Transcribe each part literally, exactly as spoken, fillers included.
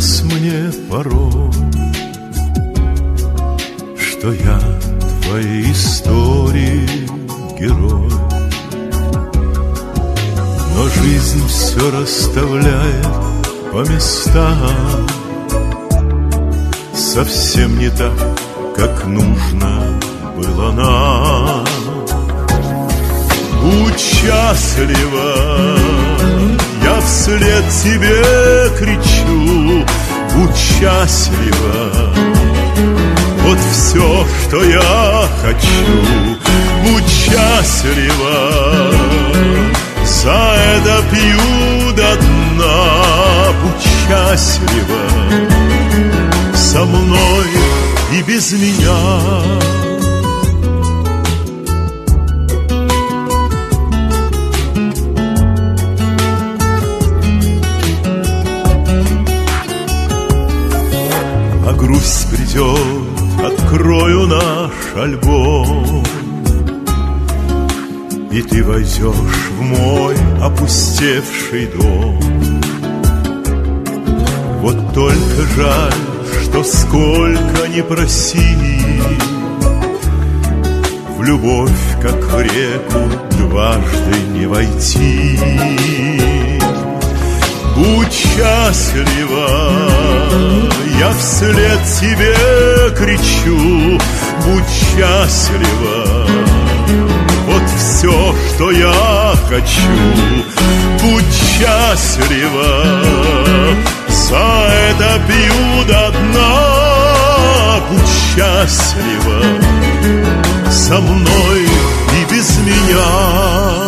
казалось мне порой, что я твоей истории герой. Но жизнь все расставляет по местам, совсем не так, как нужно было нам. Будь счастлива, я вслед тебе кричу, будь счастлива, вот все, что я хочу. Будь счастлива, за это пью до дна. Будь счастлива, со мной и без меня. А грусть придет, открою наш альбом, и ты войдешь в мой опустевший дом. Вот только жаль, что сколько ни проси, в любовь, как в реку, дважды не войти. Будь счастлива, я вслед тебе кричу, будь счастлива, вот все, что я хочу. Будь счастлива, за это пью до дна. Будь счастлива, со мной и без меня.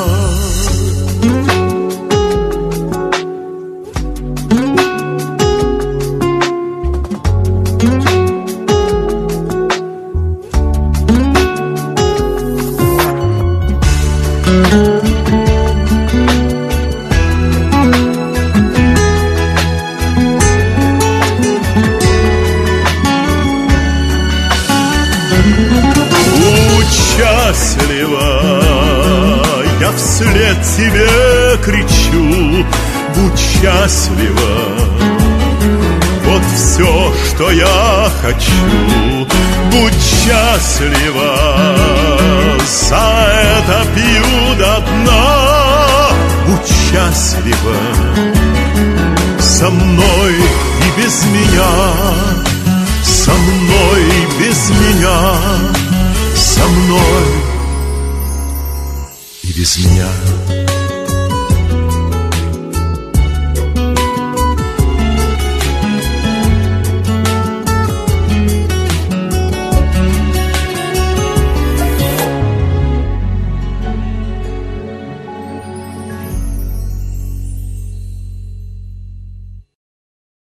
Будь счастлива, я вслед тебе кричу, будь счастлива, вот все, что я хочу. Будь счастлива, за это пью до дна. Будь счастлива, со мной и без меня, со мной и без меня, со мной и без меня.